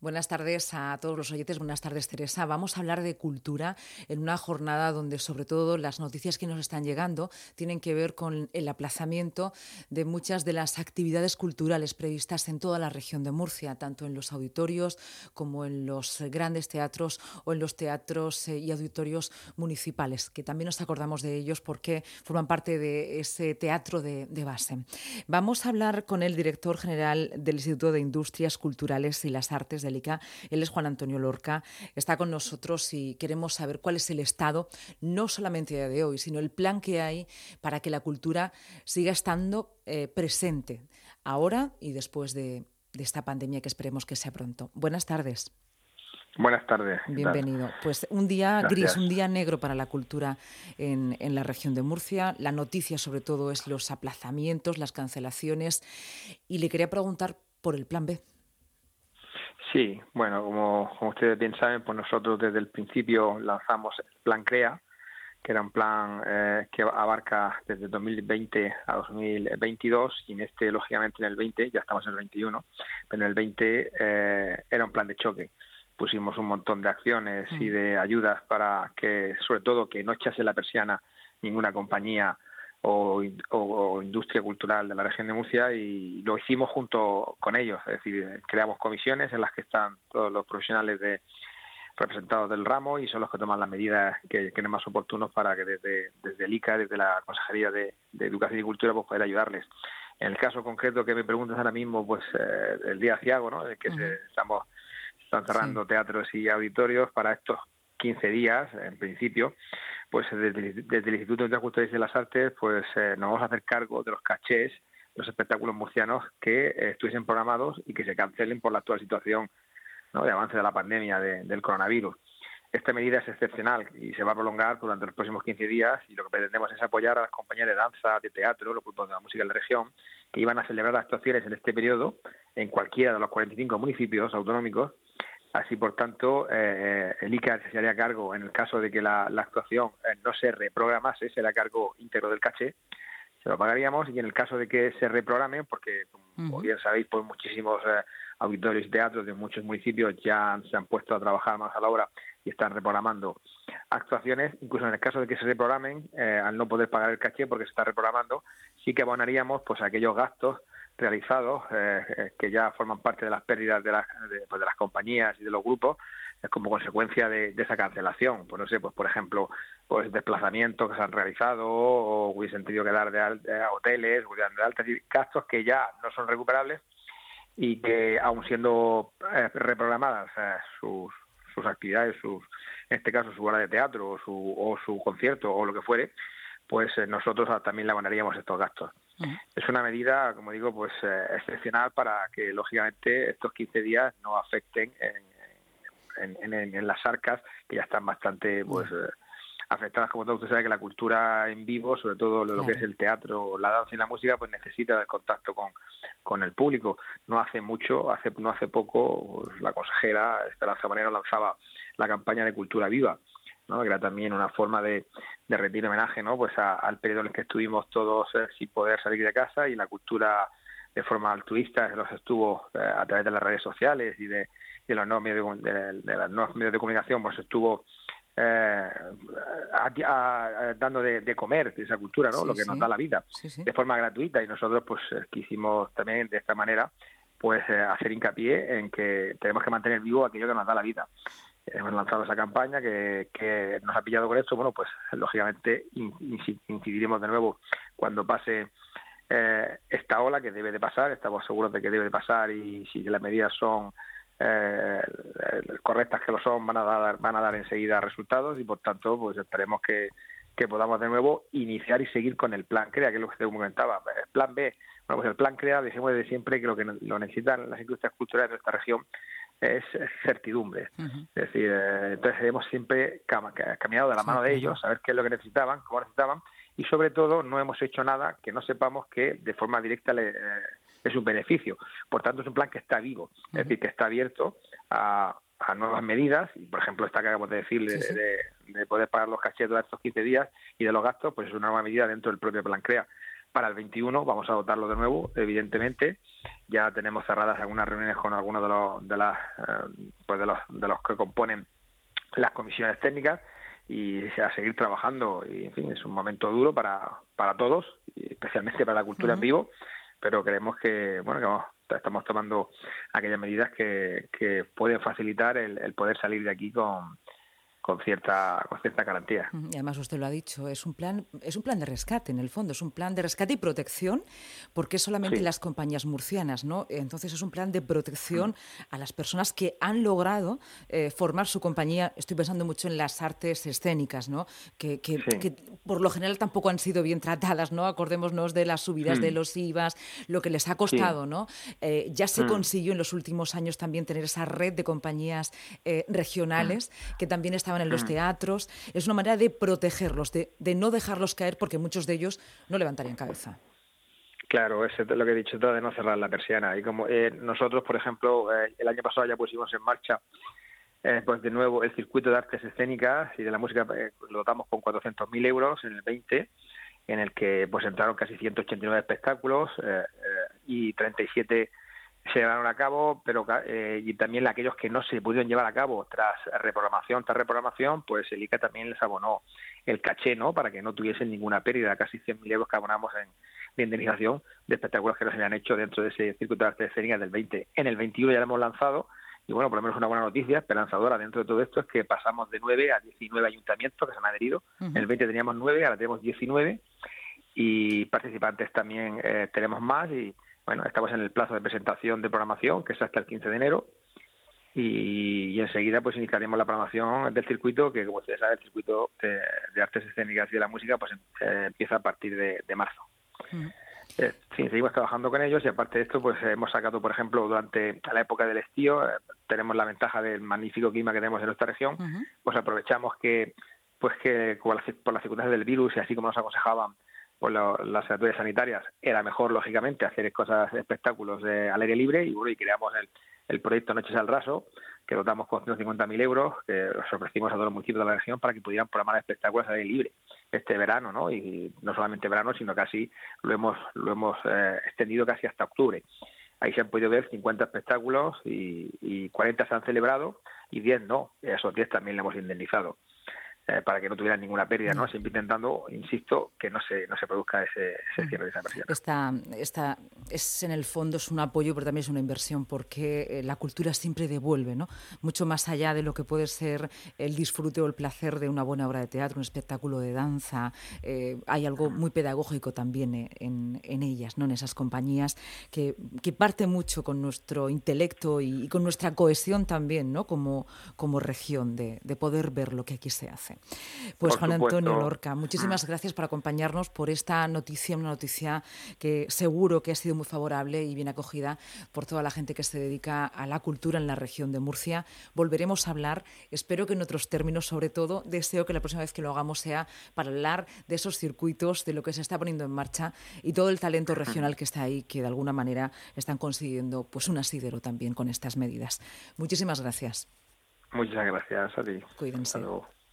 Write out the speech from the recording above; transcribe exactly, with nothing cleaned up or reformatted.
Buenas tardes a todos los oyentes. Buenas tardes, Teresa. Vamos a hablar de cultura en una jornada donde, sobre todo, las noticias que nos están llegando tienen que ver con el aplazamiento de muchas de las actividades culturales previstas en toda la región de Murcia, tanto en los auditorios como en los grandes teatros o en los teatros y auditorios municipales, que también nos acordamos de ellos porque forman parte de ese teatro de, de base. Vamos a hablar con el director general del Instituto de Industrias Culturales y las Artes del I C A. Él es Juan Antonio Lorca. Está con nosotros y queremos saber cuál es el estado, no solamente de hoy, sino el plan que hay para que la cultura siga estando eh, presente ahora y después de, de esta pandemia que esperemos que sea pronto. Buenas tardes. Buenas tardes. Bienvenido. Pues un día Gracias. gris, un día negro para la cultura en, en la región de Murcia. La noticia, sobre todo, es los aplazamientos, las cancelaciones. Y le quería preguntar por el plan B. Sí, bueno, como, como ustedes bien saben, pues nosotros desde el principio lanzamos el plan CREA, que era un plan eh, que abarca desde dos mil veinte a dos mil veintidós, y en este, lógicamente, en el veinte, ya estamos en el veintiuno, pero en el veinte eh, era un plan de choque. Pusimos un montón de acciones y de ayudas para que, sobre todo, que no echase la persiana ninguna compañía o, o, o industria cultural de la región de Murcia, y lo hicimos junto con ellos. Es decir, creamos comisiones en las que están todos los profesionales de representados del ramo y son los que toman las medidas que creen más oportunos para que desde, desde el I C A, desde la Consejería de, de Educación y Cultura, pues poder ayudarles. En el caso concreto que me preguntas ahora mismo, pues eh, el día aciago, ¿no?, de que uh-huh. se, estamos están cerrando sí. teatros y auditorios para estos quince días, en principio, pues desde, desde el Instituto de Cultura y las Artes, pues eh, nos vamos a hacer cargo de los cachés, los espectáculos murcianos que eh, estuviesen programados y que se cancelen por la actual situación, ¿no?, de avance de la pandemia de, del coronavirus. Esta medida es excepcional y se va a prolongar durante los próximos quince días, y lo que pretendemos es apoyar a las compañías de danza, de teatro, los grupos de la música de la región, que iban a celebrar actuaciones en este periodo en cualquiera de los cuarenta y cinco municipios autonómicos. Así, por tanto, eh, el I C A se haría cargo, en el caso de que la, la actuación eh, no se reprogramase, se hará cargo íntegro del caché, se lo pagaríamos, y en el caso de que se reprograme, porque, como uh-huh. bien sabéis, pues muchísimos eh, auditorios y teatros de muchos municipios ya se han puesto a trabajar más a la obra y están reprogramando actuaciones. Incluso en el caso de que se reprogramen, eh, al no poder pagar el caché porque se está reprogramando, sí que abonaríamos pues aquellos gastos realizados eh, que ya forman parte de las pérdidas de las, de, pues de las compañías y de los grupos eh, como consecuencia de, de esa cancelación. Pues no sé, pues por ejemplo, pues desplazamientos que se han realizado o hubiesen tenido que dar de, al, de hoteles, de altas, y gastos que ya no son recuperables y que, aun siendo eh, reprogramadas eh, sus, sus actividades, sus, en este caso su hora de teatro o su, o su concierto o lo que fuere, pues eh, nosotros también le abonaríamos estos gastos. Uh-huh. Es una medida, como digo, pues eh, excepcional para que, lógicamente, estos quince días no afecten en, en, en, en las arcas, que ya están bastante pues uh-huh. eh, afectadas. Como todo usted sabe, que la cultura en vivo, sobre todo lo, claro. lo que es el teatro, la danza y la música, pues necesita el contacto con, con el público. No hace mucho, hace no hace poco, pues, la consejera Esperanza Manero lanzaba la campaña de Cultura Viva, ¿no?, que era también una forma de, de rendir homenaje, ¿no?, pues a, al periodo en el que estuvimos todos eh, sin poder salir de casa, y la cultura de forma altruista se los estuvo eh, a través de las redes sociales y de, de los nuevos medios de, de, de los nuevos medios de comunicación, pues estuvo eh, a, a, a, dando de, de comer de esa cultura, ¿no?, sí, lo que sí. nos da la vida, sí, sí. de forma gratuita, y nosotros pues eh, quisimos también de esta manera pues eh, hacer hincapié en que tenemos que mantener vivo aquello que nos da la vida. Hemos lanzado esa campaña que, que nos ha pillado con esto. Bueno, pues lógicamente incidiremos de nuevo cuando pase eh, esta ola, que debe de pasar, estamos seguros de que debe de pasar, y si las medidas son eh, correctas, que lo son, van a dar van a dar enseguida resultados, y por tanto pues esperemos que, que podamos de nuevo iniciar y seguir con el plan CREA, que es lo que usted comentaba. El plan B, bueno, pues el plan CREA, decimos desde siempre que lo que lo necesitan las industrias culturales de nuestra región es certidumbre. Uh-huh. Es decir, eh, entonces hemos siempre cam- caminado de la sí, mano de claro. ellos, saber qué es lo que necesitaban, cómo necesitaban, y sobre todo no hemos hecho nada que no sepamos que de forma directa le, eh, es un beneficio. Por tanto, es un plan que está vivo, uh-huh. es decir, que está abierto a, a nuevas medidas, y por ejemplo esta que acabamos de decir de, sí, sí. de, de poder pagar los cachés durante estos quince días y de los gastos, pues es una nueva medida dentro del propio plan CREA. Para el veintiuno vamos a dotarlo de nuevo, evidentemente. Ya tenemos cerradas algunas reuniones con algunos de los de las eh, pues de los de los que componen las comisiones técnicas y a seguir trabajando. Y en fin, es un momento duro para para todos, y especialmente para la cultura uh-huh. en vivo, pero creemos que bueno que vamos, estamos tomando aquellas medidas que, que pueden facilitar el, el poder salir de aquí con con cierta con cierta garantía. Y además usted lo ha dicho, es un plan es un plan de rescate, en el fondo, es un plan de rescate y protección, porque solamente sí. las compañías murcianas, ¿no? Entonces es un plan de protección mm. a las personas que han logrado eh, formar su compañía. Estoy pensando mucho en las artes escénicas, ¿no? Que, que, sí. que por lo general tampoco han sido bien tratadas, ¿no? Acordémonos de las subidas mm. de los I V As, lo que les ha costado, sí. ¿no? Eh, ya se mm. consiguió en los últimos años también tener esa red de compañías eh, regionales mm. que también estaban en los teatros. Es una manera de protegerlos, de, de no dejarlos caer, porque muchos de ellos no levantarían cabeza. Claro, eso es lo que he dicho, de no cerrar la persiana. Y como eh, nosotros, por ejemplo, eh, el año pasado ya pusimos en marcha eh, pues de nuevo el circuito de artes escénicas y de la música, eh, lo dotamos con cuatrocientos mil euros en el veinte, en el que pues entraron casi ciento ochenta y nueve espectáculos eh, eh, y treinta y siete se llevaron a cabo, pero eh, y también aquellos que no se pudieron llevar a cabo tras reprogramación, tras reprogramación, pues el I C A también les abonó el caché, ¿no? Para que no tuviesen ninguna pérdida, casi cien mil euros que abonamos en, de indemnización de espectáculos que no se habían hecho dentro de ese circuito de artes escénicas del veinte. En el veintiuno ya lo hemos lanzado, y bueno, por lo menos una buena noticia, esperanzadora dentro de todo esto, es que pasamos de nueve a diecinueve ayuntamientos que se han adherido. Uh-huh. En el veinte teníamos nueve, ahora tenemos diecinueve, y participantes también eh, tenemos más, y bueno, estamos en el plazo de presentación de programación, que es hasta el quince de enero, y, y enseguida pues iniciaremos la programación del circuito, que como ustedes saben, el circuito de, de artes escénicas y de la música pues eh, empieza a partir de, de marzo. Mm. Eh, sí, seguimos trabajando con ellos, y aparte de esto pues hemos sacado, por ejemplo, durante la época del estío, eh, tenemos la ventaja del magnífico clima que tenemos en nuestra región, uh-huh. pues aprovechamos que pues que por las, por las circunstancias del virus y así como nos aconsejaban por lo, las autoridades sanitarias, era mejor, lógicamente, hacer cosas, espectáculos de, al aire libre, y bueno, y creamos el, el proyecto Noches al Raso, que dotamos con ciento cincuenta mil euros, que los ofrecimos a todos los municipios de la región para que pudieran programar espectáculos al aire libre este verano, ¿no? Y no solamente verano, sino casi lo hemos lo hemos eh, extendido casi hasta octubre. Ahí se han podido ver cincuenta espectáculos y, y cuarenta se han celebrado y diez no. Esos diez también le hemos indemnizado. Eh, para que no tuvieran ninguna pérdida, ¿no? Siempre intentando, insisto, que no se no se produzca ese, ese cierre de esa persiana. Esta, esta es, en el fondo, es un apoyo, pero también es una inversión, porque la cultura siempre devuelve, ¿no? Mucho más allá de lo que puede ser el disfrute o el placer de una buena obra de teatro, un espectáculo de danza. Eh, hay algo muy pedagógico también en, en ellas, ¿no? En esas compañías que, que parte mucho con nuestro intelecto y, y con nuestra cohesión también, ¿no? Como, como región, de, de poder ver lo que aquí se hace. Pues por Juan supuesto. Antonio Lorca, muchísimas gracias por acompañarnos, por esta noticia, una noticia que seguro que ha sido muy favorable y bien acogida por toda la gente que se dedica a la cultura en la región de Murcia. Volveremos a hablar, espero que en otros términos, sobre todo deseo que la próxima vez que lo hagamos sea para hablar de esos circuitos, de lo que se está poniendo en marcha y todo el talento regional que está ahí, que de alguna manera están consiguiendo pues un asidero también con estas medidas. Muchísimas gracias. Muchas gracias a ti. Cuídense. Hasta luego.